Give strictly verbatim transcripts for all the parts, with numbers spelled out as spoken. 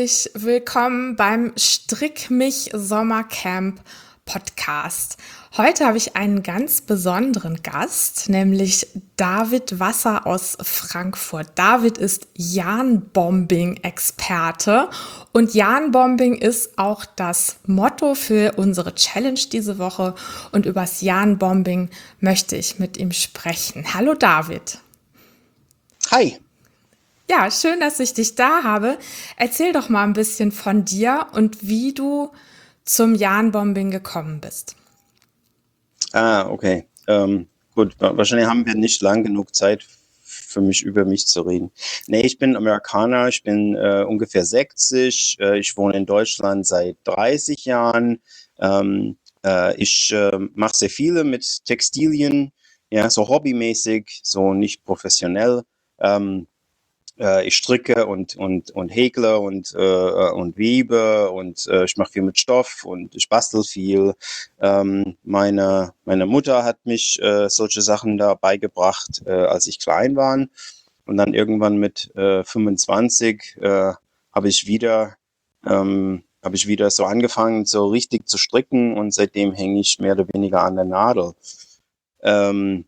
herzlich willkommen beim Strick mich Sommercamp Podcast. Heute habe ich einen ganz besonderen Gast, nämlich David Wasser aus Frankfurt. David ist Yarnbombing-Experte und Yarnbombing ist auch das Motto für unsere Challenge diese Woche und übers Yarnbombing möchte ich mit ihm sprechen. Hallo David. Hi. Ja, schön, dass ich dich da habe. Erzähl doch mal ein bisschen von dir und wie du zum Yarnbombing gekommen bist. Ah, okay. Ähm, gut, wa- wahrscheinlich haben wir nicht lang genug Zeit für mich, über mich zu reden. Nee, ich bin Amerikaner, ich bin äh, ungefähr sechzig, äh, ich wohne in Deutschland seit dreißig Jahren. Ähm, äh, ich äh, mache sehr viele mit Textilien, ja, so hobbymäßig, so nicht professionell. Ähm, äh, ich stricke und, und, und häkle und, äh, und webe und äh, ich mache viel mit Stoff und ich bastel viel. Ähm, meine, meine Mutter hat mich äh, solche Sachen da beigebracht, äh, als ich klein war. Und dann irgendwann mit äh, fünfundzwanzig äh, habe ich wieder ähm, habe ich wieder so angefangen, so richtig zu stricken und seitdem hänge ich mehr oder weniger an der Nadel. Ähm,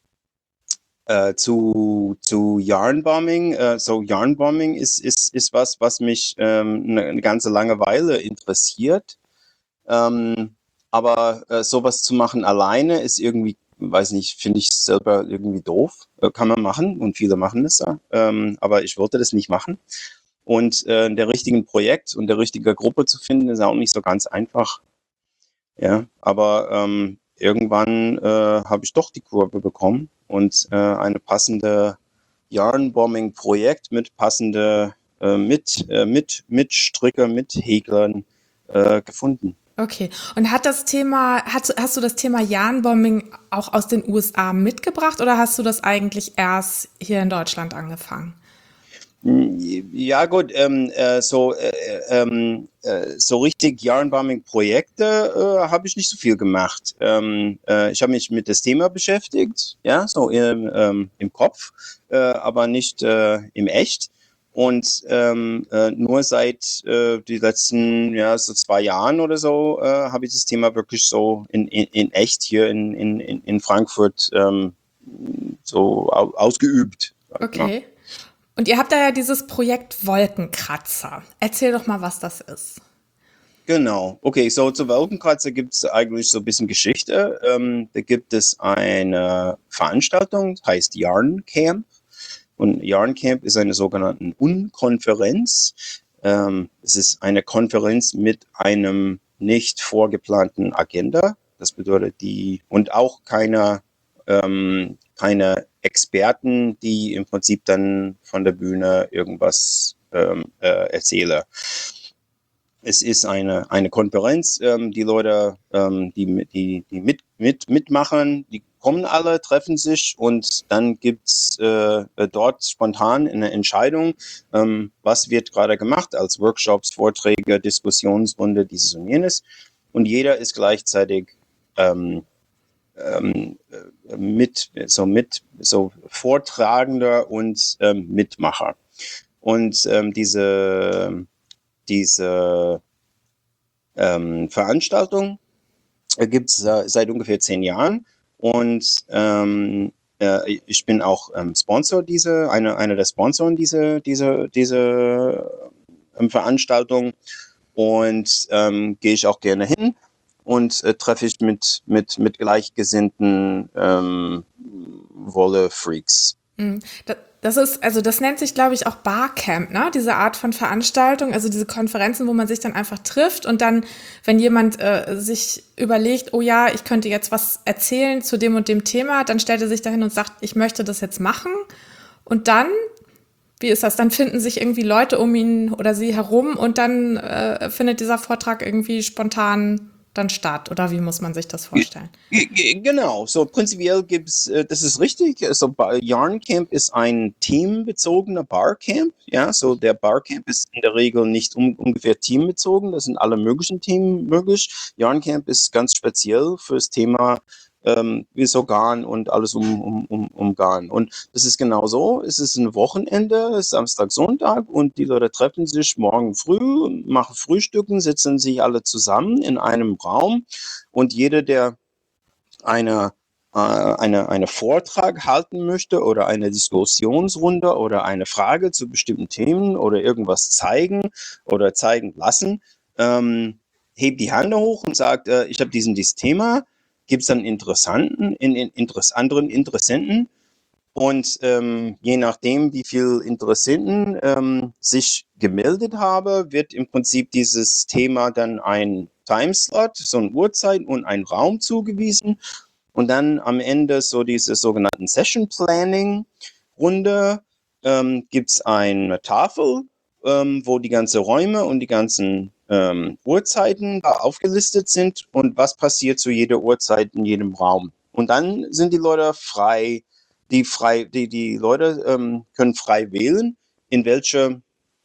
äh, zu, zu Yarnbombing. Äh, so Yarnbombing ist, ist, ist was, was mich ähm, eine, eine ganze lange Weile interessiert. Ähm, aber äh, sowas zu machen alleine ist irgendwie, weiß nicht, finde ich selber irgendwie doof. Äh, kann man machen und viele machen es ja. Ähm, aber ich wollte das nicht machen. Und äh, der richtigen Projekt und der richtigen Gruppe zu finden, ist auch nicht so ganz einfach. Ja, aber ähm, irgendwann äh, habe ich doch die Kurve bekommen und äh, eine passende Yarnbombing-Projekt mit passende äh, mit, äh, mit, mit Stricker, mit Häklern äh, gefunden. Okay. Und hat das Thema, hast, hast du das Thema Yarnbombing auch aus den U S A mitgebracht oder hast du das eigentlich erst hier in Deutschland angefangen? Hm, ja gut, ähm, äh, so, äh, ähm, äh, so richtig Yarnbombing-Projekte äh, habe ich nicht so viel gemacht. Ähm, äh, ich habe mich mit das Thema beschäftigt, ja, so im, ähm, im Kopf, äh, aber nicht äh, im Echt. Und ähm, äh, nur seit äh, die letzten, ja, so zwei Jahren oder so äh, habe ich das Thema wirklich so in, in, in echt hier in, in, in in Frankfurt ähm, so au ausgeübt, sag ich mal. Okay. Und ihr habt da ja dieses Projekt Wolkenkratzer. Erzähl doch mal, was das ist. Genau. Okay, so zu Wolkenkratzer gibt es eigentlich so ein bisschen Geschichte. Ähm, da gibt es eine Veranstaltung, heißt Yarn Camp. Und Yarn Camp ist eine sogenannte Unkonferenz. Ähm, es ist eine Konferenz mit einem nicht vorgeplanten Agenda. Das bedeutet die, und auch keine, ähm, keine Experten, die im Prinzip dann von der Bühne irgendwas ähm, äh, erzählen. Es ist eine, eine Konferenz. Ähm, die Leute, ähm, die, die, die mit, mit, mitmachen, die kommen alle, treffen sich und dann gibt's äh, dort spontan eine Entscheidung, ähm, was wird gerade gemacht als Workshops, Vorträge, Diskussionsrunde, dieses und jenes. Und jeder ist gleichzeitig ähm, ähm, äh, mit, so mit, so Vortragender und ähm, Mitmacher. Und ähm, diese, diese ähm, Veranstaltung äh, gibt es äh, seit ungefähr zehn Jahren und ähm, äh, ich bin auch ähm, Sponsor diese, eine, einer der Sponsoren dieser diese, diese ähm, Veranstaltung und ähm, gehe ich auch gerne hin und äh, treffe ich mit, mit, mit gleichgesinnten ähm, Wolle-Freaks. Mhm. Da- Das ist, also das nennt sich, glaube ich, auch Barcamp, ne? Diese Art von Veranstaltung, also diese Konferenzen, wo man sich dann einfach trifft und dann, wenn jemand äh, sich überlegt, oh ja, ich könnte jetzt was erzählen zu dem und dem Thema, dann stellt er sich dahin und sagt, ich möchte das jetzt machen. Und dann, wie ist das? Dann finden sich irgendwie Leute um ihn oder sie herum und dann äh, findet dieser Vortrag irgendwie spontan dann statt. Oder wie muss man sich das vorstellen? Ge- ge- Genau, so prinzipiell gibt's, äh, das ist richtig, so Ba- Yarn Camp ist ein teambezogener Barcamp, ja, so der Barcamp ist in der Regel nicht um, ungefähr teambezogen, das sind alle möglichen Themen möglich. Yarn Camp ist ganz speziell fürs Thema ähm, wie so Garn und alles um, um, um, um Garn. Und das ist genau so. Es ist ein Wochenende, es ist Samstag, Sonntag und die Leute treffen sich morgen früh, machen Frühstücken, sitzen sich alle zusammen in einem Raum und jeder, der eine, äh, eine, eine Vortrag halten möchte oder eine Diskussionsrunde oder eine Frage zu bestimmten Themen oder irgendwas zeigen oder zeigen lassen, ähm, hebt die Hände hoch und sagt, äh, ich habe diesen dieses Thema, gibt es dann Interessanten, in, in, Interess anderen Interessenten und ähm, je nachdem, wie viele Interessenten ähm, sich gemeldet haben, wird im Prinzip dieses Thema dann ein Timeslot, so eine Uhrzeit und ein Raum zugewiesen und dann am Ende so diese sogenannten Session Planning Runde ähm, gibt es eine Tafel, ähm, wo die ganzen Räume und die ganzen ähm, Uhrzeiten da aufgelistet sind und was passiert zu jeder Uhrzeit in jedem Raum. Und dann sind die Leute frei, die frei, die, die Leute ähm, können frei wählen, in welchem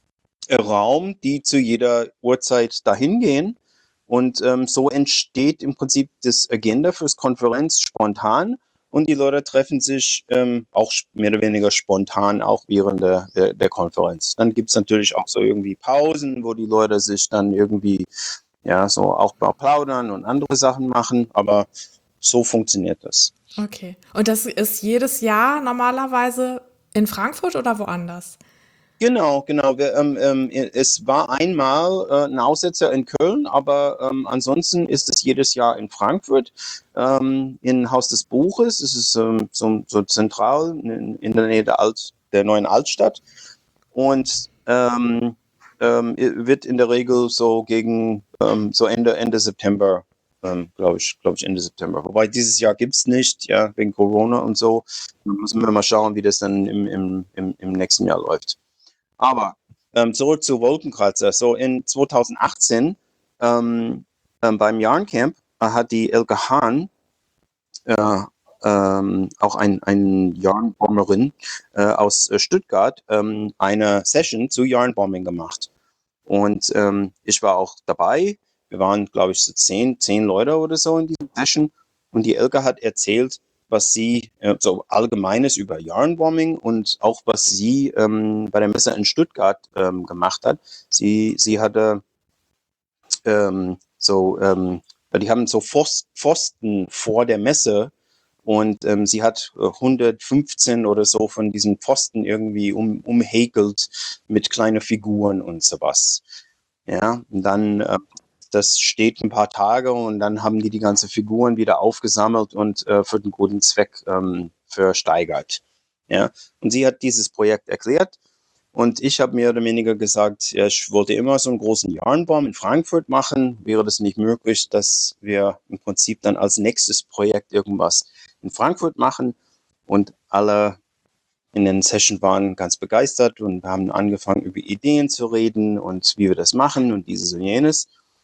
Raum die zu jeder Uhrzeit dahin gehen. Und ähm, so entsteht im Prinzip das Agenda fürs Konferenz spontan und die Leute treffen sich ähm, auch mehr oder weniger spontan auch während der, der, der Konferenz. Dann gibt es natürlich auch so irgendwie Pausen, wo die Leute sich dann irgendwie ja so auch mal plaudern und andere Sachen machen, aber so funktioniert das. Okay. Und das ist jedes Jahr normalerweise in Frankfurt oder woanders? Genau, genau. Wir, ähm, ähm, es war einmal äh, ein Aussetzer in Köln, aber ähm, ansonsten ist es jedes Jahr in Frankfurt, ähm, im Haus des Buches. Es ist ähm, so, so zentral in, in der Nähe der, Alt, der neuen Altstadt und ähm, ähm, wird in der Regel so gegen ähm, so Ende, Ende September, ähm, glaube ich, glaube ich Ende September. Wobei dieses Jahr gibt's nicht, ja, wegen Corona und so. Da müssen wir mal schauen, wie das dann im, im, im, im nächsten Jahr läuft. Aber ähm, zurück zu Wolkenkratzer. So in zwanzig achtzehn ähm, ähm, beim Yarncamp äh, hat die Elke Hahn, äh, ähm, auch ein, ein Yarnbomberin äh, aus äh, Stuttgart, ähm, eine Session zu Yarnbombing gemacht. Und ähm, ich war auch dabei. Wir waren, glaube ich, so zehn, zehn Leute oder so in dieser Session. Und die Elke hat erzählt, was sie äh, so Allgemeines über Yarnbombing und auch was sie ähm, bei der Messe in Stuttgart ähm, gemacht hat. Sie, sie hatte ähm, so, ähm, die haben so Pfosten vor der Messe und ähm, sie hat hundertfünfzehn oder so von diesen Pfosten irgendwie um, umhäkelt mit kleinen Figuren und sowas. Ja, und dann, äh, das steht ein paar Tage und dann haben die die ganzen Figuren wieder aufgesammelt und äh, für den guten Zweck ähm, versteigert. Ja, und sie hat dieses Projekt erklärt und ich habe mehr oder weniger gesagt, ja, ich wollte immer so einen großen Yarnbaum in Frankfurt machen. Wäre das nicht möglich, dass wir im Prinzip dann als nächstes Projekt irgendwas in Frankfurt machen? Und alle in den Session waren ganz begeistert und haben angefangen, über Ideen zu reden und wie wir das machen und dieses und jenes.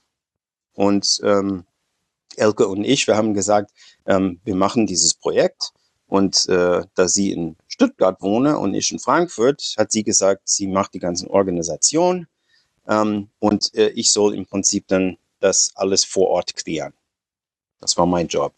Und ähm, Elke und ich, wir haben gesagt, ähm, wir machen dieses Projekt. Und äh, da sie in Stuttgart wohne und ich in Frankfurt, hat sie gesagt, sie macht die ganzen Organisation ähm, und äh, ich soll im Prinzip dann das alles vor Ort klären. Das war mein Job.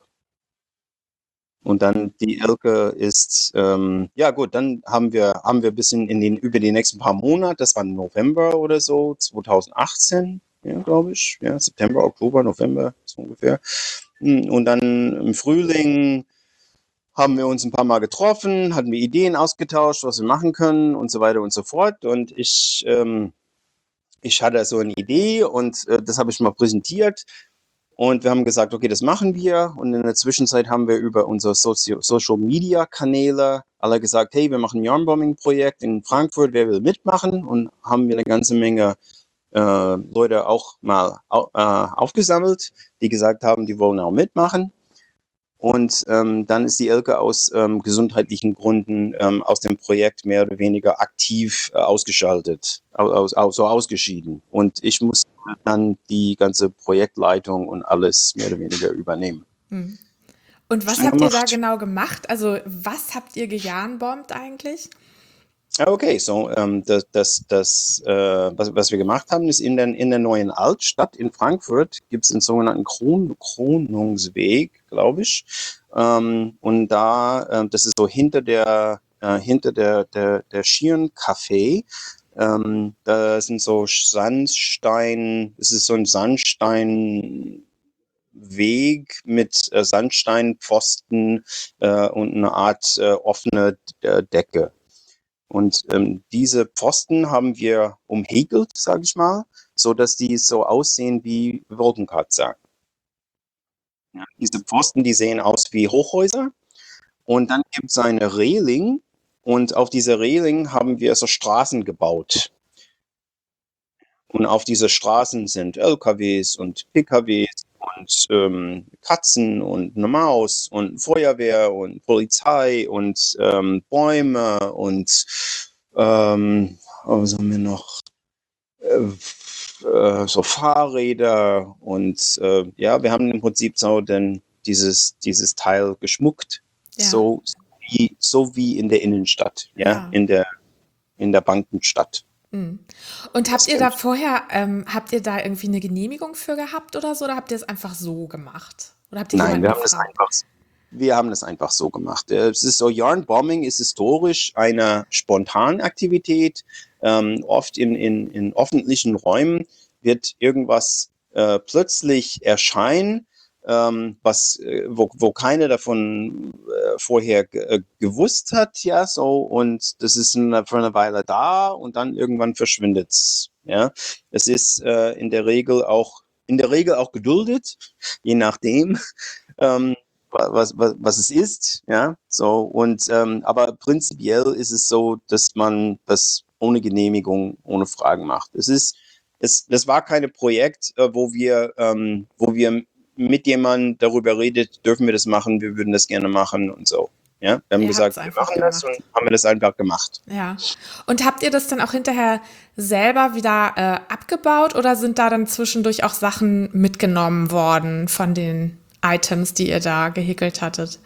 Und dann die Elke ist, ähm, ja gut, dann haben wir, haben wir ein bisschen in den, über die nächsten paar Monate, das war November oder so, zwanzig achtzehn, ja, glaube ich, ja, September, Oktober, November, so ungefähr. Und dann im Frühling haben wir uns ein paar Mal getroffen, hatten wir Ideen ausgetauscht, was wir machen können und so weiter und so fort. Und ich, ähm, ich hatte so eine Idee und äh, das habe ich mal präsentiert. Und wir haben gesagt, okay, das machen wir. Und in der Zwischenzeit haben wir über unsere Socio Social Media Kanäle alle gesagt, hey, wir machen ein Yarnbombing-Projekt in Frankfurt, wer will mitmachen? Und haben wir eine ganze Menge äh, Leute auch mal au äh, aufgesammelt, die gesagt haben, die wollen auch mitmachen. Und ähm, dann ist die Elke aus ähm, gesundheitlichen Gründen ähm, aus dem Projekt mehr oder weniger aktiv äh, ausgeschaltet, aus, aus, so ausgeschieden. Und ich muss dann die ganze Projektleitung und alles mehr oder weniger übernehmen. Hm. Und was Schnell habt ihr da gemacht. genau gemacht? Also was habt ihr gejahnbombt eigentlich? Ah, okay, so ähm, das, das, das äh, was, was wir gemacht haben, ist in der, in der neuen Altstadt in Frankfurt gibt es den sogenannten Kron Kronungsweg, glaube ich. Ähm, und da, äh, das ist so hinter der, äh, hinter der, der, der Schirn Café. Ähm, da sind so Sandstein, es ist so ein Sandsteinweg mit äh, Sandsteinpfosten äh, und eine Art äh, offene äh, Decke. Und ähm, diese Pfosten haben wir umhegelt, sage ich mal, so dass die so aussehen wie Wolkenkratzer. Ja, diese Pfosten, die sehen aus wie Hochhäuser. Und dann gibt es eine Reling. Und auf dieser Reling haben wir so Straßen gebaut. Und auf diese Straßen sind L K Ws und P K Ws und ähm, Katzen und eine Maus und Feuerwehr und Polizei und ähm, Bäume und ähm, was haben wir noch? Äh, äh, so Fahrräder und äh, ja, wir haben im Prinzip so denn dieses, dieses Teil geschmuckt, Ja, so wie, so wie in der Innenstadt, ja, ja. in der, in der Bankenstadt. Mhm. Und habt Das ihr da kennt. vorher, ähm, habt ihr da irgendwie eine Genehmigung für gehabt oder so, oder habt ihr es einfach so gemacht? Oder habt ihr Nein, jemanden wir haben das gefragt? einfach, wir haben das einfach so gemacht. Äh, Es ist so, Yarnbombing ist historisch eine Spontanaktivität. Ähm, oft in, in, in öffentlichen Räumen wird irgendwas äh, plötzlich erscheinen, ähm, was, äh, wo, wo keiner davon äh, vorher ge äh, gewusst hat, ja, so, und das ist eine, für eine Weile da und dann irgendwann verschwindet's, ja. Es ist äh, in der Regel auch, in der Regel auch geduldet, je nachdem ähm, was, was, was es ist, ja, so, und, ähm, aber prinzipiell ist es so, dass man das ohne Genehmigung, ohne Fragen macht. Es ist, es, das war kein Projekt, äh, wo wir, ähm, wo wir mit jemandem darüber redet, dürfen wir das machen, wir würden das gerne machen und so. Ja, wir haben Ihr habt gesagt, es wir einfach machen das und gemacht. haben wir das einfach gemacht. Ja. Und habt ihr das dann auch hinterher selber wieder äh, abgebaut oder sind da dann zwischendurch auch Sachen mitgenommen worden von den Items, die ihr da gehäkelt hattet?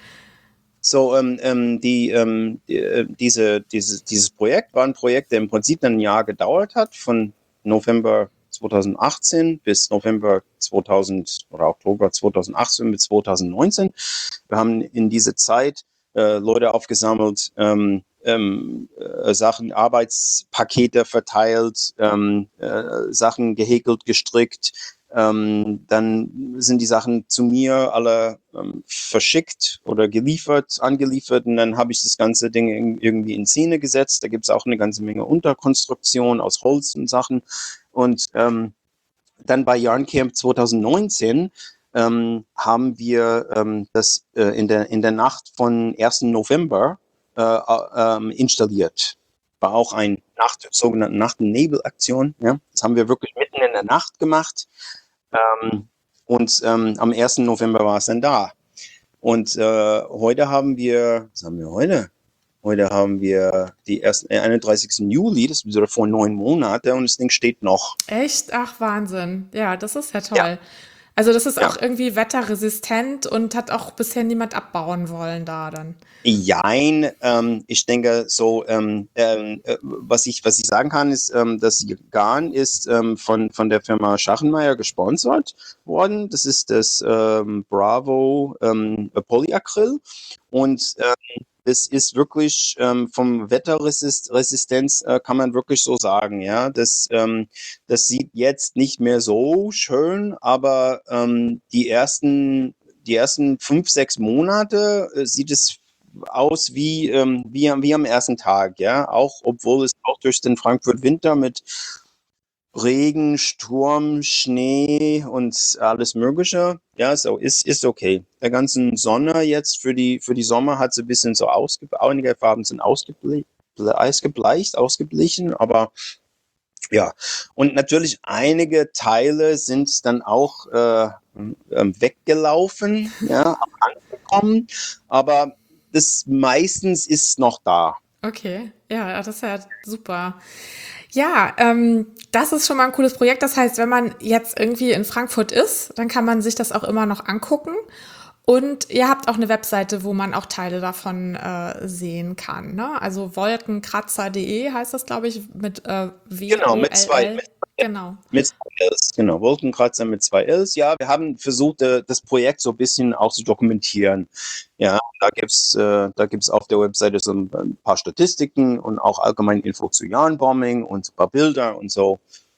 So, ähm, ähm, die, ähm, die, äh, diese, dieses, dieses Projekt war ein Projekt, der im Prinzip dann ein Jahr gedauert hat, von November zweitausendachtzehn bis November zweitausend oder Oktober zweitausendachtzehn bis zweitausendneunzehn. Wir haben in dieser Zeit äh, Leute aufgesammelt, ähm, ähm, äh, Sachen, Arbeitspakete verteilt, ähm, äh, Sachen gehäkelt, gestrickt, ähm, dann sind die Sachen zu mir alle ähm, verschickt oder geliefert, angeliefert und dann habe ich das ganze Ding irgendwie in Szene gesetzt. Da gibt es auch eine ganze Menge Unterkonstruktion aus Holz und Sachen. Und ähm, dann bei Yarncamp zweitausendneunzehn ähm, haben wir ähm, das äh, in, der, in der Nacht von ersten November äh, äh, installiert. War auch eine Nacht, sogenannte Nacht- und Nebelaktion. Ja? Das haben wir wirklich mitten in der Nacht gemacht. Ähm, und ähm, am ersten November war es dann da. Und äh, heute haben wir, was haben wir heute? Heute haben wir die ersten, äh, einunddreißigsten Juli, das ist wieder vor neun Monaten und das Ding steht noch. Echt? Ach, Wahnsinn. Ja, das ist ja Ja, toll. Also das ist ja. auch irgendwie wetterresistent und hat auch bisher niemand abbauen wollen da dann. Jein, ähm, ich denke so, ähm, ähm, äh, was ich, was ich sagen kann, ist, ähm, das Garn ist ähm, von, von der Firma Schachenmeier gesponsert worden. Das ist das ähm, Bravo ähm, Polyacryl und ähm, das ist wirklich ähm, vom Wetterresistenz äh, kann man wirklich so sagen, ja. Das, ähm, das sieht jetzt nicht mehr so schön, aber ähm, die ersten die ersten fünf, sechs Monate äh, sieht es aus wie, ähm, wie, wie am ersten Tag, ja. Auch obwohl es auch durch den Frankfurt Winter mit Regen, Sturm, Schnee und alles Mögliche. Ja, so ist, ist okay. Der ganzen Sonne jetzt für die, für die Sommer hat sie ein bisschen so ausgebleicht, einige Farben sind ausgebleicht, ausgebleicht, ausgeblichen, aber ja. Und natürlich einige Teile sind dann auch äh, ähm, weggelaufen, ja, angekommen, aber das meistens ist noch da. Okay, ja, das ist ja super. Ja, ähm, das ist schon mal ein cooles Projekt. Das heißt, wenn man jetzt irgendwie in Frankfurt ist, dann kann man sich das auch immer noch angucken. Und ihr habt auch eine Webseite, wo man auch Teile davon äh, sehen kann, ne? Also wolkenkratzer punkt de heißt das, glaube ich, mit äh, Genau, mit zwei, W O L L. mit, Genau. mit zwei Ls, genau, Wolkenkratzer mit zwei Ls. Ja, wir haben versucht, äh, das Projekt so ein bisschen auch zu dokumentieren. Ja, da gibt's, äh, da gibt's auf der Webseite so ein, ein paar Statistiken und auch allgemein Info zu Yarnbombing und ein paar Bilder und so.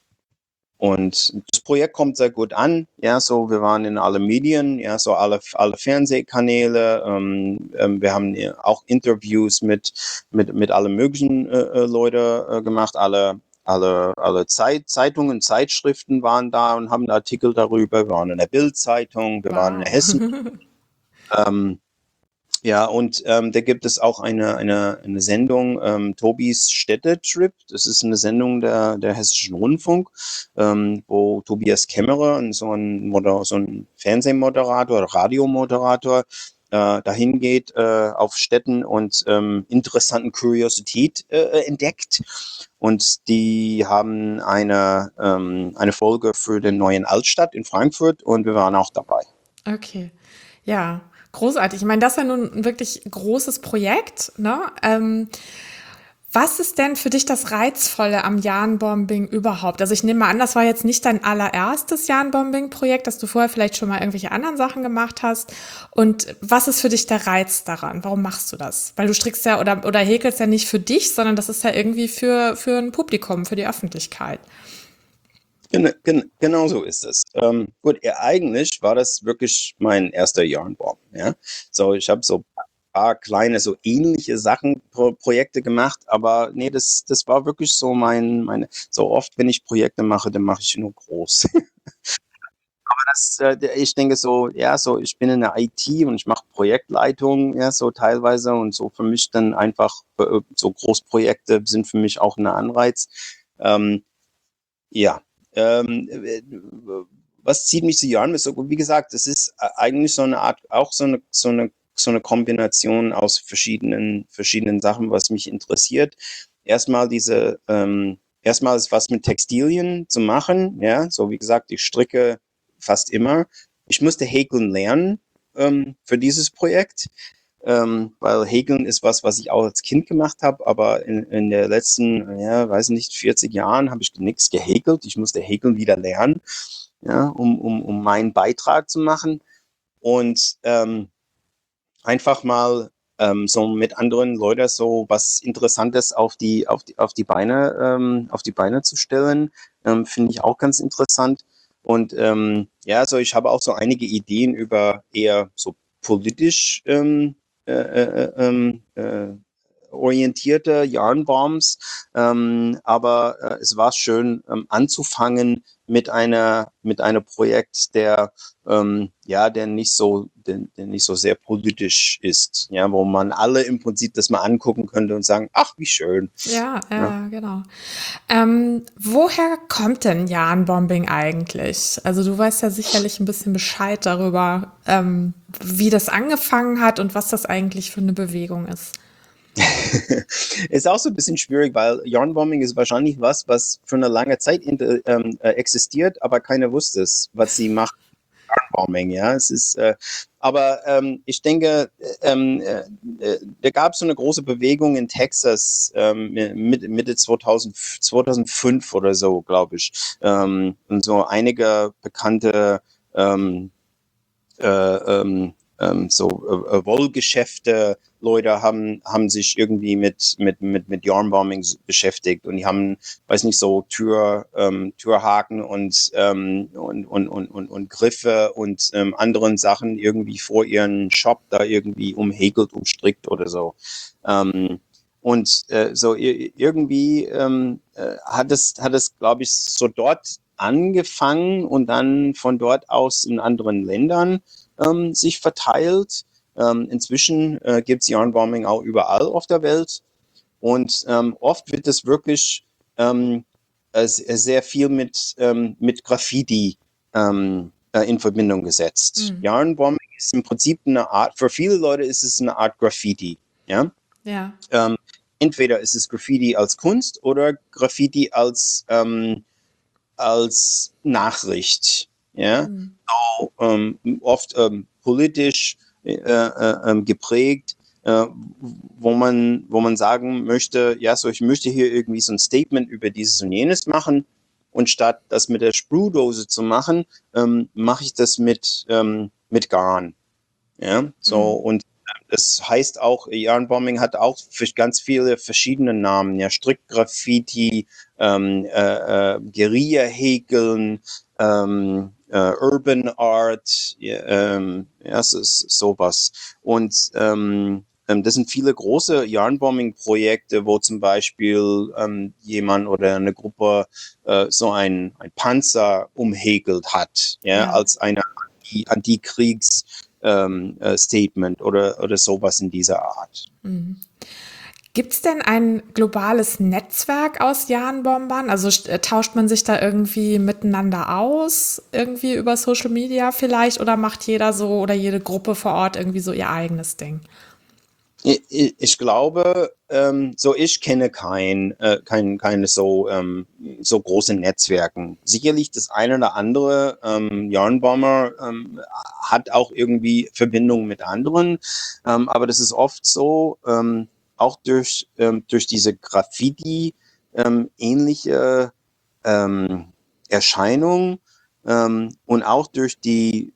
Und das Projekt kommt sehr gut an. Ja, so wir waren in alle Medien, ja, so alle, alle Fernsehkanäle. Ähm, ähm, wir haben auch Interviews mit, mit, mit allen möglichen äh, äh, Leute äh, gemacht. Alle, alle, alle Zeit, Zeitungen, Zeitschriften waren da und haben Artikel darüber. Wir waren in der Bild-Zeitung, wir waren in der Wow. Hessen. Ähm, ja, und ähm, da gibt es auch eine, eine, eine Sendung, ähm, Tobis Städtetrip. Das ist eine Sendung der, der Hessischen Rundfunk, ähm, wo Tobias Kämmerer, so ein, Moder so ein Fernsehmoderator, Radiomoderator, äh, dahin geht äh, auf Städten und ähm, interessanten Kuriosität äh, entdeckt. Und die haben eine, ähm, eine Folge für den neuen Altstadt in Frankfurt und wir waren auch dabei. Okay. Ja, großartig. Ich meine, das ist ja nun ein wirklich großes Projekt, ne? Ähm, was ist denn für dich das Reizvolle am Jahrenbombing überhaupt? Also ich nehme mal an, das war jetzt nicht dein allererstes Jahrenbombing-Projekt, dass du vorher vielleicht schon mal irgendwelche anderen Sachen gemacht hast. Und was ist für dich der Reiz daran? Warum machst du das? Weil du strickst ja oder, oder häkelst ja nicht für dich, sondern das ist ja irgendwie für, für ein Publikum, für die Öffentlichkeit. Gen gen genau so ist es. Ähm, gut, ja, eigentlich war das wirklich mein erster Yarnbomb, ja. So, ich habe so ein paar kleine, so ähnliche Sachen, Pro Projekte gemacht, aber nee, das, das war wirklich so mein, meine, so oft, wenn ich Projekte mache, dann mache ich nur groß. Das, äh, ich denke so, ja, so, ich bin in der I T und ich mache Projektleitung, ja, so teilweise und so für mich dann einfach, äh, so Großprojekte sind für mich auch ein Anreiz. Ähm, Ja, ähm, äh, was zieht mich zu Jan? So, wie gesagt, es ist äh, eigentlich so eine Art, auch so eine, so eine, so eine Kombination aus verschiedenen, verschiedenen Sachen, was mich interessiert. Erstmal diese, ähm, erstmal ist was mit Textilien zu machen, ja, so wie gesagt, ich stricke fast immer. Ich musste häkeln lernen, ähm, für dieses Projekt, ähm, weil Häkeln ist was, was ich auch als Kind gemacht habe, aber in, in der letzten, ja, weiß nicht, vierzig Jahren habe ich nichts gehäkelt. Ich musste Häkeln wieder lernen, ja, um, um, um meinen Beitrag zu machen und ähm, einfach mal ähm, so mit anderen Leuten so was Interessantes auf die, auf die, auf die Beine, ähm, auf die Beine zu stellen, ähm, finde ich auch ganz interessant. Und ähm, ja, also ich habe auch so einige Ideen über eher so politisch ähm, äh, äh, ähm, äh, orientierte Yarnbombs, ähm, aber äh, es war schön ähm, anzufangen mit einer mit einem Projekt, der ähm, ja, der nicht so der, der nicht so sehr politisch ist, ja, wo man alle im Prinzip das mal angucken könnte und sagen, ach, wie schön. Ja, Ja. ja, genau. Ähm, woher kommt denn Jahrenbombing eigentlich? Also du weißt ja sicherlich ein bisschen Bescheid darüber, ähm, wie das angefangen hat und was das eigentlich für eine Bewegung ist. Ist auch so ein bisschen schwierig, weil Yarnbombing ist wahrscheinlich was, was für eine lange Zeit in, ähm, äh, existiert, aber keiner wusste es, was sie macht. Bombing, ja, es ist, äh, aber ähm, ich denke, ähm, äh, äh, da gab es so eine große Bewegung in Texas ähm, mit, Mitte zweitausend, zweitausendfünf oder so, glaube ich, ähm, und so einige bekannte ähm, äh, ähm, ähm, so äh, äh, Wollgeschäfte, Leute haben, haben sich irgendwie mit, mit, mit, mit Yarnbombing beschäftigt und die haben, weiß nicht, so Tür, ähm, Türhaken und, ähm, und, und, und, und, und Griffe und ähm, anderen Sachen irgendwie vor ihren Shop da irgendwie umhäkelt, umstrickt oder so. Ähm, und äh, so irgendwie ähm, äh, hat es, hat es, glaube ich, so dort angefangen und dann von dort aus in anderen Ländern ähm, sich verteilt. Ähm, inzwischen äh, gibt es Yarnbombing auch überall auf der Welt und ähm, oft wird es wirklich ähm, äh, sehr viel mit, ähm, mit Graffiti ähm, äh, in Verbindung gesetzt. Hm. Yarnbombing ist im Prinzip eine Art, für viele Leute ist es eine Art Graffiti. Ja? Ja. Ähm, entweder ist es Graffiti als Kunst oder Graffiti als ähm, als Nachricht. Ja, Hm. so, ähm, oft ähm, politisch äh, äh, ähm, geprägt, äh, wo man, wo man sagen möchte, ja, so ich möchte hier irgendwie so ein Statement über dieses und jenes machen. Und statt das mit der Sprühdose zu machen, ähm, mache ich das mit, ähm, mit Garn. Ja, so Mhm. und das heißt auch, Yarnbombing hat auch für ganz viele verschiedene Namen, ja, Strickgraffiti, ähm, äh, äh, Guerilla-Häkeln, ähm, äh, Urban Art, ja, ähm, ja, es ist sowas. Und ähm, ähm, das sind viele große Yarnbombing-Projekte, wo zum Beispiel ähm, jemand oder eine Gruppe äh, so ein, ein Panzer umhäkelt hat, ja, Ja. als eine Anti- Antikriegs- ähm, äh, Statement oder, oder sowas in dieser Art. Mhm. Gibt es denn ein globales Netzwerk aus Jahrenbombern? Also st- äh, tauscht man sich da irgendwie miteinander aus, irgendwie über Social Media vielleicht, oder macht jeder so oder jede Gruppe vor Ort irgendwie so ihr eigenes Ding? Ich, ich glaube, ähm, so ich kenne kein, äh, kein, keine so, ähm, so große Netzwerken. Sicherlich das eine oder andere ähm, Yarnbomber ähm, hat auch irgendwie Verbindungen mit anderen, ähm, aber das ist oft so, ähm, auch durch, ähm, durch diese Graffiti ähm, ähnliche ähm, Erscheinung ähm, und auch durch die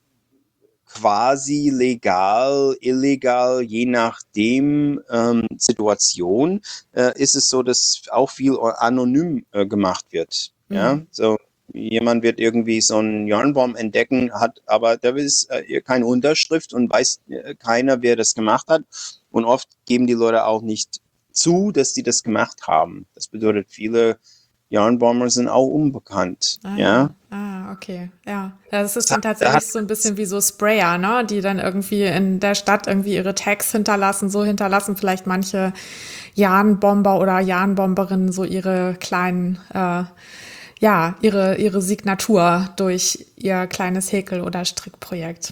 quasi legal, illegal, je nachdem ähm, Situation, äh, ist es so, dass auch viel anonym äh, gemacht wird. Ja, Mhm. so jemand wird irgendwie so einen Yarnbaum entdecken, hat aber da ist äh, keine Unterschrift und weiß äh, keiner, wer das gemacht hat. Und oft geben die Leute auch nicht zu, dass sie das gemacht haben. Das bedeutet, viele Yarnbomber sind auch unbekannt. Ah Ja, ja, ah, okay, ja. Ja, das ist das hat, dann das hat tatsächlich so ein bisschen wie so Sprayer, ne, die dann irgendwie in der Stadt irgendwie ihre Tags hinterlassen. So hinterlassen vielleicht manche Jahnbomber oder Jahnbomberinnen so ihre kleinen, äh, ja, ihre, ihre Signatur durch ihr kleines Häkel- oder Strickprojekt.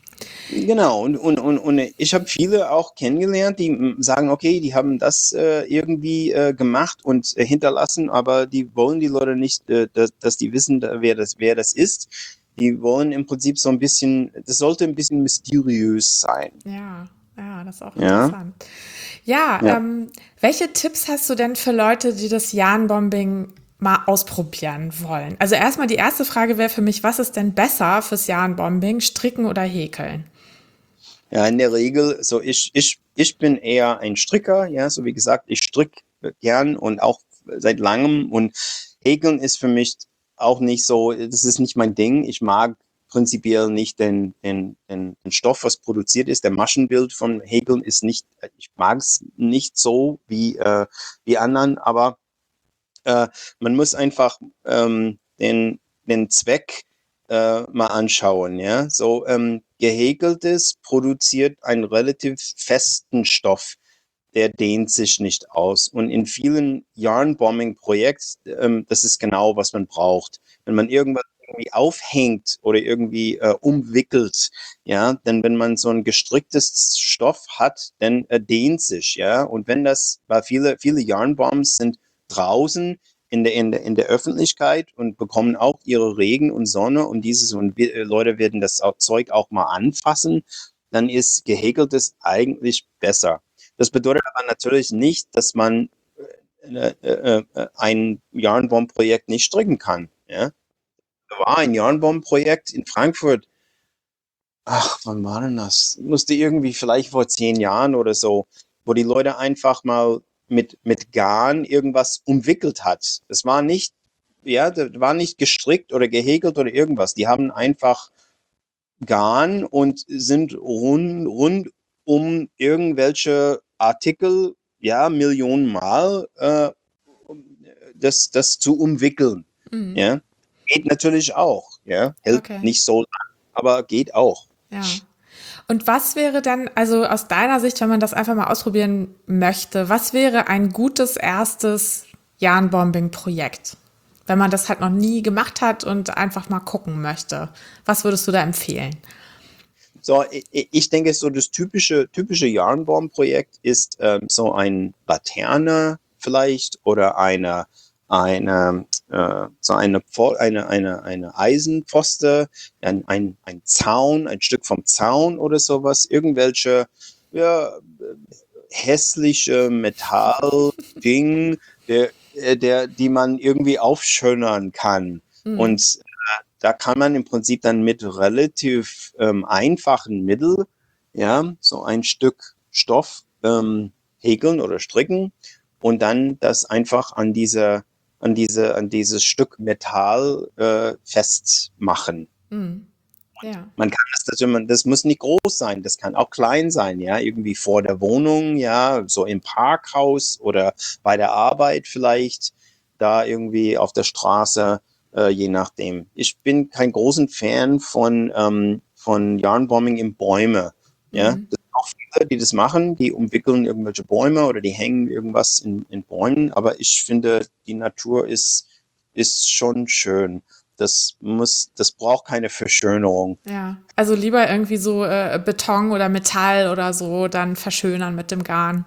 Genau, und, und, und, und ich habe viele auch kennengelernt, die mm, sagen, okay, die haben das äh, irgendwie äh, gemacht und äh, hinterlassen, aber die wollen die Leute nicht, äh, dass, dass die wissen, da- wer das, wer das ist. Die wollen im Prinzip so ein bisschen, das sollte ein bisschen mysteriös sein. Ja, ja, das ist auch Ja, interessant. Ja, ja. ähm, welche Tipps hast du denn für Leute, die das Jahrenbombing mal ausprobieren wollen? Also erstmal die erste Frage wäre für mich, was ist denn besser fürs Jahrenbombing, stricken oder häkeln? Ja, in der Regel, so ich, ich, ich bin eher ein Stricker, ja, so wie gesagt, ich stricke gern und auch seit langem und Häkeln ist für mich auch nicht so, das ist nicht mein Ding. Ich mag prinzipiell nicht den, den, den, den Stoff, was produziert ist. Der Maschenbild von Häkeln ist nicht, ich mag es nicht so wie, äh, wie anderen, aber äh, man muss einfach ähm, den, den Zweck äh, mal anschauen. Ja? So ähm, gehäkeltes produziert einen relativ festen Stoff, der dehnt sich nicht aus. Und in vielen Yarnbombing-Projekten, ähm, das ist genau, was man braucht. Wenn man irgendwas irgendwie aufhängt oder irgendwie äh, umwickelt, ja, denn wenn man so ein gestricktes Stoff hat, dann äh, dehnt sich, ja. Und wenn das, weil viele, viele Yarnbombs sind draußen in der, in der, in der Öffentlichkeit und bekommen auch ihre Regen und Sonne und dieses und wir, äh, Leute werden das auch, Zeug auch mal anfassen, dann ist gehäkeltes eigentlich besser. Das bedeutet aber natürlich nicht, dass man äh, äh, äh, ein Yarnbomb-Projekt nicht stricken kann. Ja? Da war ein Yarnbomb-Projekt in Frankfurt. Ach, wann war denn das? Musste irgendwie vielleicht vor zehn Jahren oder so, wo die Leute einfach mal mit, mit Garn irgendwas umwickelt hat. Das war nicht, ja, das war nicht gestrickt oder gehäkelt oder irgendwas. Die haben einfach Garn und sind rund, rund um irgendwelche Artikel, ja, Millionen Mal äh, das, das zu umwickeln. Mhm. Ja, geht natürlich auch. Ja, hält Okay, nicht so lang, aber geht auch. ja. Und was wäre dann, also aus deiner Sicht, wenn man das einfach mal ausprobieren möchte, was wäre ein gutes erstes Jahrenbombing-Projekt? Wenn man das halt noch nie gemacht hat und einfach mal gucken möchte. Was würdest du da empfehlen? So, ich, ich denke, so das typische, typische Yarnbaum-Projekt ist ähm, so ein Laterne vielleicht oder eine, eine äh, so eine, Pfo- eine, eine, eine Eisenpfoste, ein, ein, ein Zaun, ein Stück vom Zaun oder sowas, irgendwelche ja, hässliche Metallding, der, äh, der, die man irgendwie aufschönern kann. Mhm. Und da kann man im Prinzip dann mit relativ ähm, einfachen Mitteln, ja, so ein Stück Stoff ähm, häkeln oder stricken und dann das einfach an diese, an diese, an dieses Stück Metall äh, festmachen. Mhm. Ja. Man kann das, das, man- das muss nicht groß sein, das kann auch klein sein, ja, irgendwie vor der Wohnung, ja, so im Parkhaus oder bei der Arbeit vielleicht, da irgendwie auf der Straße, äh, je nachdem. Ich bin kein großen Fan von, ähm, von Yarnbombing in Bäume, ja. Mhm. Das sind auch viele, die das machen, die umwickeln irgendwelche Bäume oder die hängen irgendwas in, in Bäumen, aber ich finde, die Natur ist, ist schon schön. Das muss, das braucht keine Verschönerung. Ja. Also lieber irgendwie so äh, Beton oder Metall oder so dann verschönern mit dem Garn.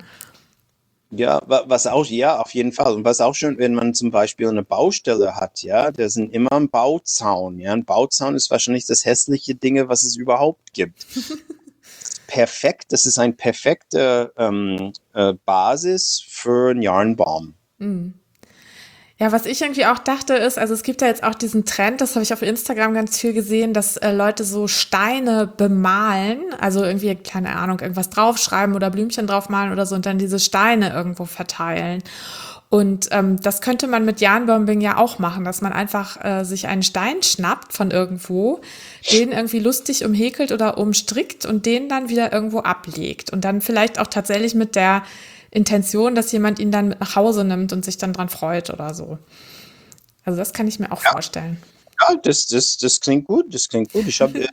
Ja, wa- was auch, ja, auf jeden Fall. Und was auch schön, wenn man zum Beispiel eine Baustelle hat, ja, da sind immer ein Bauzaun, ja. Ein Bauzaun ist wahrscheinlich das hässliche Dinge, was es überhaupt gibt. Perfekt, das ist ein perfekte ähm, äh, Basis für einen Yarnbaum. Mhm. Ja, was ich irgendwie auch dachte ist, also es gibt ja jetzt auch diesen Trend, das habe ich auf Instagram ganz viel gesehen, dass äh, Leute so Steine bemalen, also irgendwie, keine Ahnung, irgendwas draufschreiben oder Blümchen draufmalen oder so und dann diese Steine irgendwo verteilen. Und ähm, das könnte man mit Yarnbombing ja auch machen, dass man einfach äh, sich einen Stein schnappt von irgendwo, den irgendwie lustig umhäkelt oder umstrickt und den dann wieder irgendwo ablegt. Und dann vielleicht auch tatsächlich mit der Intention, dass jemand ihn dann mit nach Hause nimmt und sich dann dran freut oder so. Also das kann ich mir auch Ja, vorstellen. ja, das, das, das klingt gut, das klingt gut. Ich habe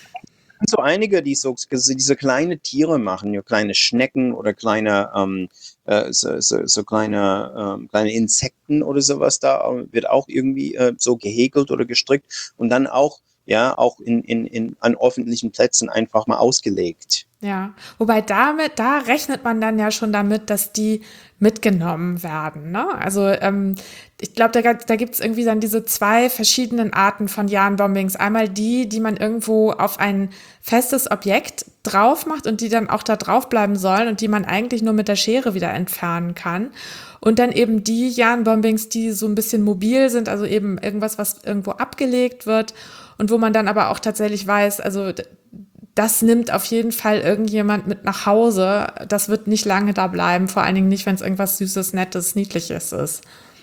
so einige, die so diese kleine Tiere machen, ja, kleine Schnecken oder kleine ähm, äh, so, so, so kleine ähm, kleine Insekten oder sowas. Da äh, wird auch irgendwie äh, so gehäkelt oder gestrickt und dann auch ja auch in, in, in an öffentlichen Plätzen einfach mal ausgelegt. Ja, wobei damit, da rechnet man dann ja schon damit, dass die mitgenommen werden. Ne? Also ähm, ich glaube, da, da gibt es irgendwie dann diese zwei verschiedenen Arten von Jahrenbombings. Einmal die, die man irgendwo auf ein festes Objekt drauf macht und die dann auch da drauf bleiben sollen und die man eigentlich nur mit der Schere wieder entfernen kann. Und dann eben die Jahrenbombings, die so ein bisschen mobil sind, also eben irgendwas, was irgendwo abgelegt wird und wo man dann aber auch tatsächlich weiß, also das nimmt auf jeden Fall irgendjemand mit nach Hause. Das wird nicht lange da bleiben, vor allen Dingen nicht, wenn es irgendwas Süßes, Nettes, Niedliches ist.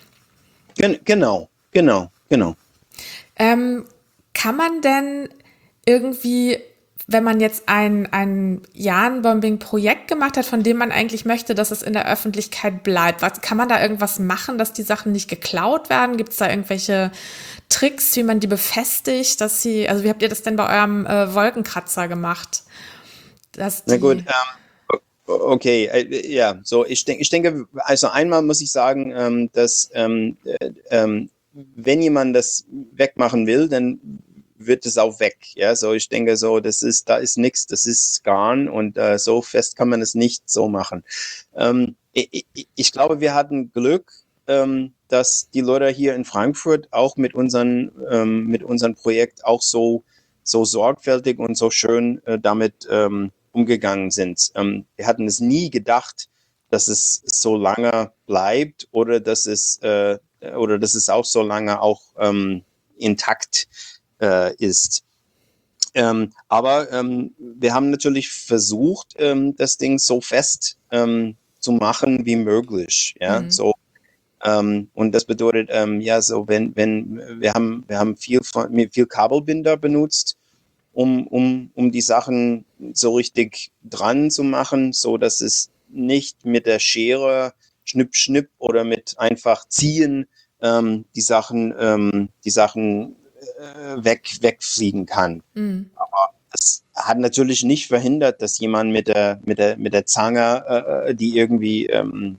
Gen genau, genau, genau. Ähm, kann man denn irgendwie, wenn man jetzt ein, ein Jahrenbombing-Projekt gemacht hat, von dem man eigentlich möchte, dass es in der Öffentlichkeit bleibt, was, kann man da irgendwas machen, dass die Sachen nicht geklaut werden? Gibt es da irgendwelche Tricks, wie man die befestigt, dass sie, also wie habt ihr das denn bei eurem äh, Wolkenkratzer gemacht? Dass Na gut, die, ähm, o- okay, äh, ja, so ich denke, ich denke, also einmal muss ich sagen, ähm, dass ähm, äh, ähm, wenn jemand das wegmachen will, dann wird es auch weg. Ja, so ich denke so, das ist, da ist nichts, das ist Garn und äh, so fest kann man es nicht so machen. Ähm, ich, ich, ich glaube, wir hatten Glück, ähm, dass die Leute hier in Frankfurt auch mit unseren, ähm, mit unserem Projekt auch so, so sorgfältig und so schön äh, damit ähm, umgegangen sind. Ähm, wir hatten es nie gedacht, dass es so lange bleibt oder dass es äh, oder dass es auch so lange auch ähm, intakt äh, ist. Ähm, aber ähm, wir haben natürlich versucht, ähm, das Ding so fest ähm, zu machen wie möglich. Ja, hm. so ähm, und das bedeutet, ähm, ja, so wenn, wenn wir haben, wir haben viel, viel Kabelbinder benutzt, um, um, um die Sachen so richtig dran zu machen, so dass es nicht mit der Schere schnipp, schnipp oder mit einfach ziehen ähm, die Sachen, ähm, die Sachen äh, weg, wegfliegen kann. Mhm. Das hat natürlich nicht verhindert, dass jemand mit der, mit der, mit der Zange, äh, die irgendwie ähm,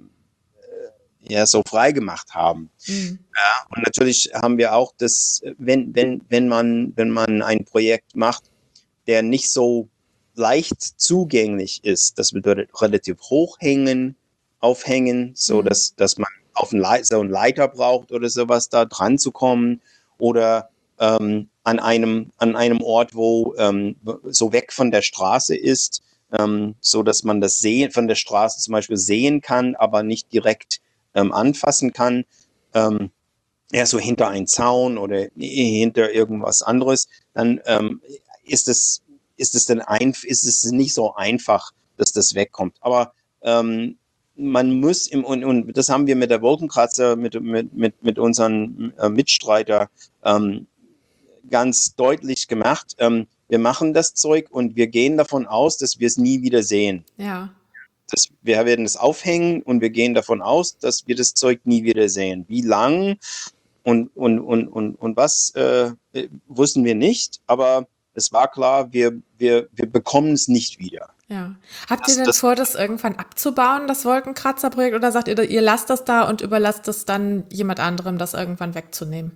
ja, so frei gemacht haben. Mhm. Und natürlich haben wir auch das, wenn, wenn, wenn man, wenn man ein Projekt macht, der nicht so leicht zugänglich ist, das bedeutet relativ hoch hängen, aufhängen, so Mhm. dass, dass man auf ein Lei so 'n Leiter braucht oder sowas, da dran zu kommen oder, ähm, an einem an einem Ort, wo, ähm, so weg von der Straße ist, ähm, so dass man das sehen von der Straße zum Beispiel sehen kann, aber nicht direkt, ähm, anfassen kann. Ähm, ja, so hinter einen Zaun oder hinter irgendwas anderes, dann, ähm, ist es ist es dann einf ist es nicht so einfach, dass das wegkommt. Aber, ähm, man muss im und und das haben wir mit der Wolkenkratzer, mit mit mit mit unseren, äh, Mitstreiter, ähm, ganz deutlich gemacht. Ähm, wir machen das Zeug und wir gehen davon aus, dass wir es nie wieder sehen. Ja. Das, wir werden es aufhängen und wir gehen davon aus, dass wir das Zeug nie wieder sehen. Wie lang und, und, und, und, und was äh, wussten wir nicht, aber es war klar, wir, wir, wir bekommen es nicht wieder. Ja. Habt ihr Das, denn das, vor, das irgendwann abzubauen, das Wolkenkratzerprojekt, oder sagt ihr, ihr lasst das da und überlasst es dann jemand anderem, das irgendwann wegzunehmen?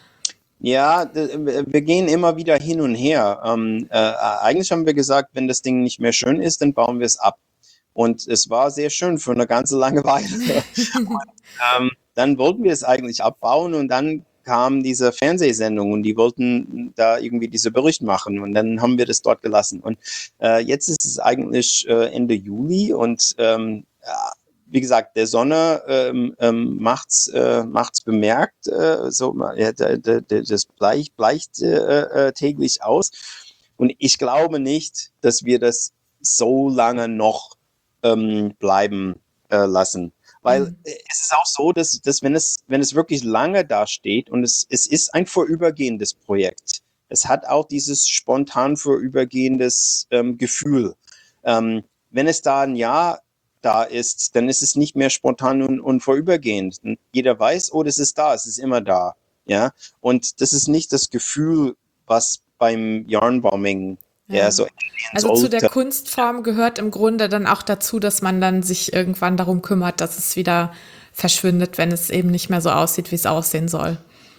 ja, d- wir gehen immer wieder hin und her. Ähm, äh, eigentlich haben wir gesagt, wenn das Ding nicht mehr schön ist, dann bauen wir es ab. Und es war sehr schön für eine ganze lange Weile. Ähm, dann wollten wir es eigentlich abbauen und dann kam diese Fernsehsendung und die wollten da irgendwie diese Bericht machen und dann haben wir das dort gelassen. Und äh, jetzt ist es eigentlich äh, Ende Juli und ähm, ja, wie gesagt, der Sonne ähm, ähm, macht's, äh, macht's bemerkt, äh, so, ja, der, der, der, das bleicht, bleicht äh, äh, täglich aus. Und ich glaube nicht, dass wir das so lange noch ähm, bleiben äh, lassen. Weil Hm. äh, es ist auch so, dass, dass wenn es, wenn es wirklich lange dasteht und es, es ist ein vorübergehendes Projekt, es hat auch dieses spontan vorübergehendes ähm, Gefühl. Ähm, wenn es da ein Jahr da ist, dann ist es nicht mehr spontan und, und vorübergehend. Jeder weiß, oh, das ist da, es ist immer da. Ja, und das ist nicht das Gefühl, was beim Yarnbombing ja Ja. so entstehen Also zu der sollte. Kunstform gehört im Grunde dann auch dazu, dass man dann sich irgendwann darum kümmert, dass es wieder verschwindet, wenn es eben nicht mehr so aussieht, wie es aussehen soll.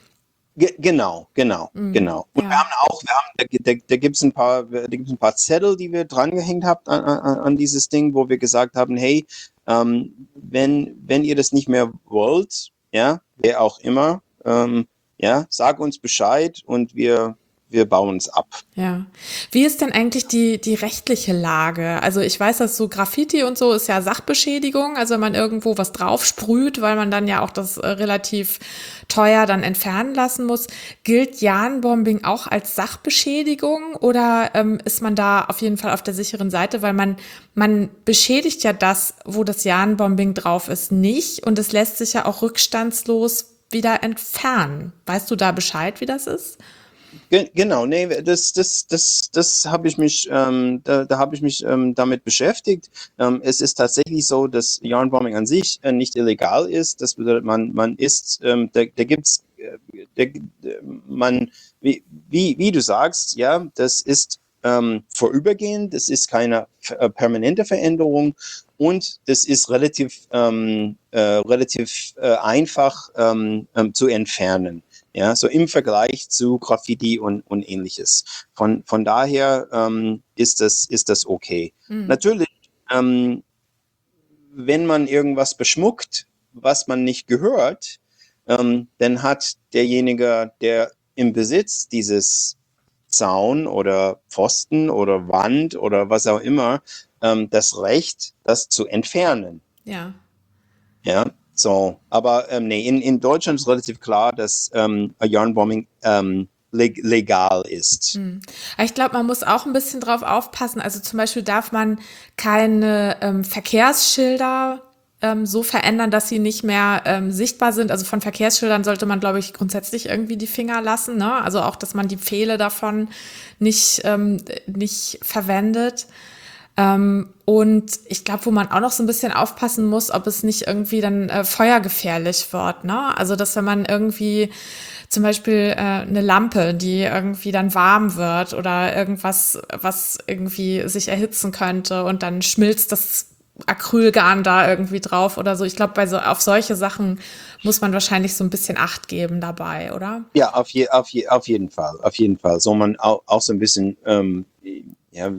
Ge genau, genau, Hm. genau. Und wir Ja. haben auch, wir haben, da, da, da gibt es ein paar, da gibt's ein paar Zettel, die wir drangehängt haben an, an, an dieses Ding, wo wir gesagt haben, hey, ähm, wenn, wenn ihr das nicht mehr wollt, ja, wer auch immer, ähm, ja, sag uns Bescheid und wir, wir bauen es ab. Ja. Wie ist denn eigentlich die, die rechtliche Lage? Also ich weiß, dass so Graffiti und so ist ja Sachbeschädigung, also wenn man irgendwo was drauf sprüht, weil man dann ja auch das äh, relativ teuer dann entfernen lassen muss. Gilt Jahrenbombing auch als Sachbeschädigung oder ähm, ist man da auf jeden Fall auf der sicheren Seite, weil man, man beschädigt ja das, wo das Jahrenbombing drauf ist, nicht und es lässt sich ja auch rückstandslos wieder entfernen. Weißt du da Bescheid, wie das ist? Ge genau, nee, das, das, das, das habe ich mich, ähm, da, da habe ich mich ähm, damit beschäftigt. Ähm, es ist tatsächlich so, dass Yarnbombing an sich äh, nicht illegal ist. Das bedeutet, man, man ist, ähm, da, da gibt's, äh, da, man, wie, wie, wie du sagst, ja, das ist ähm, vorübergehend, das ist keine äh, permanente Veränderung und das ist relativ, ähm, äh, relativ äh, einfach ähm, ähm, zu entfernen. Ja, so im Vergleich zu Graffiti und, und ähnliches. Von, von daher ähm, ist, das, ist das okay. Hm. Natürlich, ähm, wenn man irgendwas beschmuckt, was man nicht gehört, ähm, dann hat derjenige, der im Besitz dieses Zaun oder Pfosten oder Wand oder was auch immer, ähm, das Recht, das zu entfernen. Ja. Ja, so, aber ähm, nee, in, in Deutschland ist relativ klar, dass ähm, Yarnbombing ähm, leg legal ist. Hm. Aber ich glaube, man muss auch ein bisschen drauf aufpassen. Also zum Beispiel darf man keine ähm, Verkehrsschilder ähm, so verändern, dass sie nicht mehr ähm, sichtbar sind. Also von Verkehrsschildern sollte man, glaube ich, grundsätzlich irgendwie die Finger lassen. Ne? Also auch, dass man die Pfähle davon nicht, ähm, nicht verwendet. Ähm, und ich glaube, wo man auch noch so ein bisschen aufpassen muss, ob es nicht irgendwie dann äh, feuergefährlich wird, ne? Also, dass wenn man irgendwie zum Beispiel äh, eine Lampe, die irgendwie dann warm wird oder irgendwas, was irgendwie sich erhitzen könnte und dann schmilzt das Acrylgarn da irgendwie drauf oder so. Ich glaube, bei so, auf solche Sachen muss man wahrscheinlich so ein bisschen Acht geben dabei, oder? Ja, auf, je, auf, je, auf jeden Fall, auf jeden Fall. So man auch, auch so ein bisschen, ähm, ja,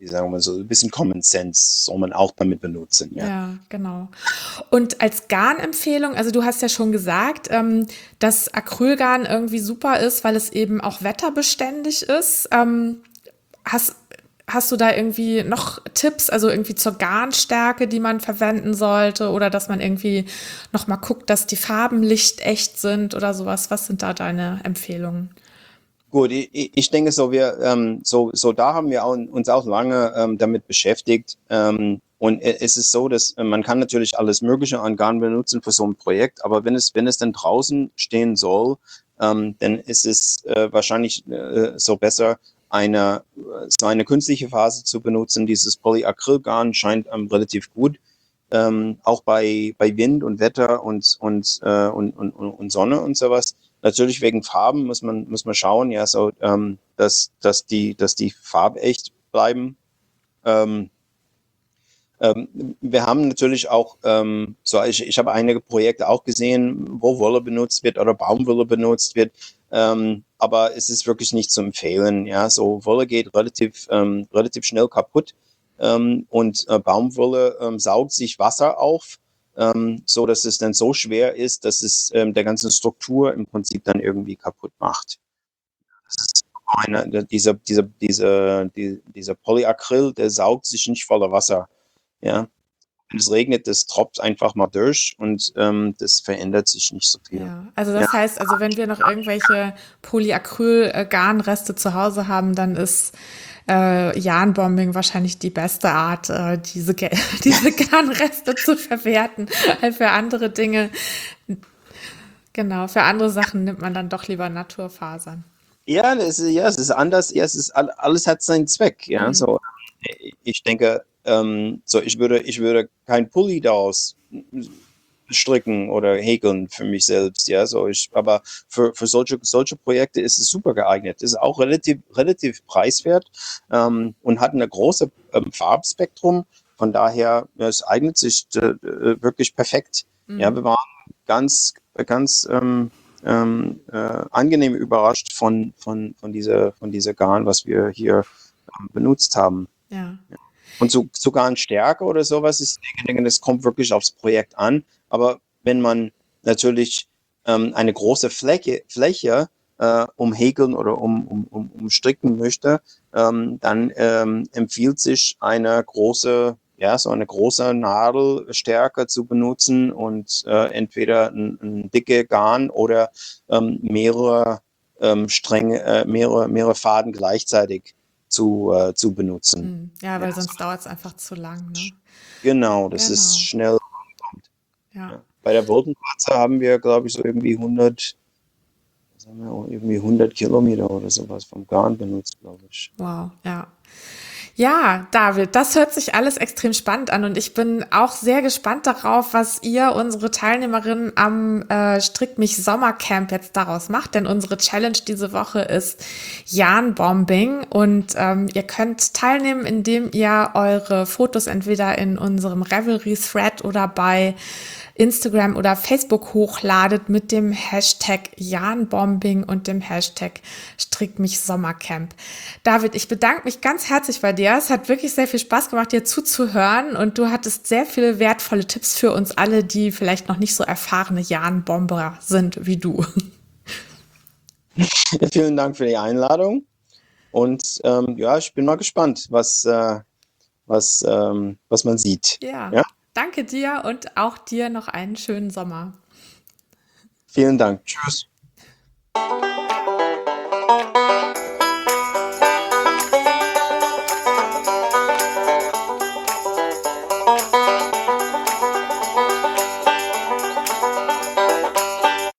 wie sagen wir so, ein bisschen Common Sense soll man auch damit benutzen, ja. Ja, genau. Und als Garnempfehlung, also du hast ja schon gesagt, ähm, dass Acrylgarn irgendwie super ist, weil es eben auch wetterbeständig ist. Ähm, hast, hast du da irgendwie noch Tipps, also irgendwie zur Garnstärke, die man verwenden sollte oder dass man irgendwie noch mal guckt, dass die Farben lichtecht sind oder sowas? Was sind da deine Empfehlungen? Gut, ich, ich denke so, wir, ähm, so, so da haben wir auch, uns auch lange ähm, damit beschäftigt. Ähm, und e- es ist so, dass äh, man kann natürlich alles Mögliche an Garn benutzen für so ein Projekt, aber wenn es, wenn es dann draußen stehen soll, ähm, dann ist es äh, wahrscheinlich äh, so besser, eine, äh, so eine künstliche Phase zu benutzen. Dieses Polyacrylgarn scheint ähm, relativ gut. Ähm, auch bei, bei Wind und Wetter und, und, äh, und, und, und Sonne und sowas. Natürlich wegen Farben muss man, muss man schauen, ja, so, ähm, dass, dass die, dass die farbecht bleiben. Ähm, ähm, wir haben natürlich auch, ähm, so, ich, ich habe einige Projekte auch gesehen, wo Wolle benutzt wird oder Baumwolle benutzt wird. Ähm, aber es ist wirklich nicht zu empfehlen. Ja, so Wolle geht relativ, ähm, relativ schnell kaputt. Ähm, und äh, Baumwolle ähm, saugt sich Wasser auf, ähm, so dass es dann so schwer ist, dass es ähm, der ganzen Struktur im Prinzip dann irgendwie kaputt macht. Das ist eine, dieser, dieser, dieser, die, dieser Polyacryl, der saugt sich nicht voller Wasser. Ja, wenn es regnet, das tropft einfach mal durch und ähm, das verändert sich nicht so viel. Ja, also Ja, das heißt, also wenn wir noch irgendwelche Polyacryl-Garnreste zu Hause haben, dann ist äh, Yarnbombing wahrscheinlich die beste Art, äh, diese, Ge- diese Garnreste zu verwerten. Weil für andere Dinge, genau, für andere Sachen nimmt man dann doch lieber Naturfasern. ja, das ist, ja, es ist anders. Ja, es ist all- alles hat seinen Zweck. Ja, Hm. so ich denke, ähm, so ich würde, ich würde kein Pulli daraus stricken oder häkeln für mich selbst. Ja, so ich, aber für, für solche, solche Projekte ist es super geeignet. Es ist auch relativ, relativ preiswert ähm, und hat eine große ähm, Farbspektrum. Von daher, ja, es eignet sich äh, äh, wirklich perfekt. Ja, Hm. wir waren ganz, ganz ähm, ähm, äh, angenehm überrascht von, von, von dieser, von dieser Garn, was wir hier ähm, benutzt haben. Ja. Und so, sogar ein Stärke oder sowas ist, ich denke, das kommt wirklich aufs Projekt an. Aber wenn man natürlich ähm, eine große Fläche, Fläche äh, umhäkeln oder um, um, um, umstricken möchte, ähm, dann ähm, empfiehlt sich eine große, ja, so eine große Nadelstärke zu benutzen und äh, entweder ein, ein dicke Garn oder ähm, mehrere ähm, Stränge, äh, mehrere, mehrere Faden gleichzeitig zu, äh, zu benutzen. Hm. Ja, Ja, weil sonst dauert es einfach zu lang, ne? genau, das ist Genau. schnell. Ja. Ja. Bei der Wolkenkratzer haben wir, glaube ich, so irgendwie hundert, was haben wir, irgendwie hundert Kilometer oder sowas vom Garn benutzt, glaube ich. Wow. Ja. Ja, David, das hört sich alles extrem spannend an und ich bin auch sehr gespannt darauf, was ihr, unsere Teilnehmerinnen am äh, Strick mich Sommercamp jetzt daraus macht, denn unsere Challenge diese Woche ist Yarnbombing und ähm, ihr könnt teilnehmen, indem ihr eure Fotos entweder in unserem Revelry-Thread oder bei Instagram oder Facebook hochladet mit dem Hashtag Yarnbombing und dem Hashtag Strick mich Sommercamp. David, ich bedanke mich ganz herzlich bei dir. Es hat wirklich sehr viel Spaß gemacht, dir zuzuhören und du hattest sehr viele wertvolle Tipps für uns alle, die vielleicht noch nicht so erfahrene Yarnbomber sind wie du. Ja, vielen Dank für die Einladung und ähm, ja, ich bin mal gespannt, was, äh, was, ähm, was man sieht. Ja, Ja, danke dir und auch dir noch einen schönen Sommer. vielen Dank. Tschüss.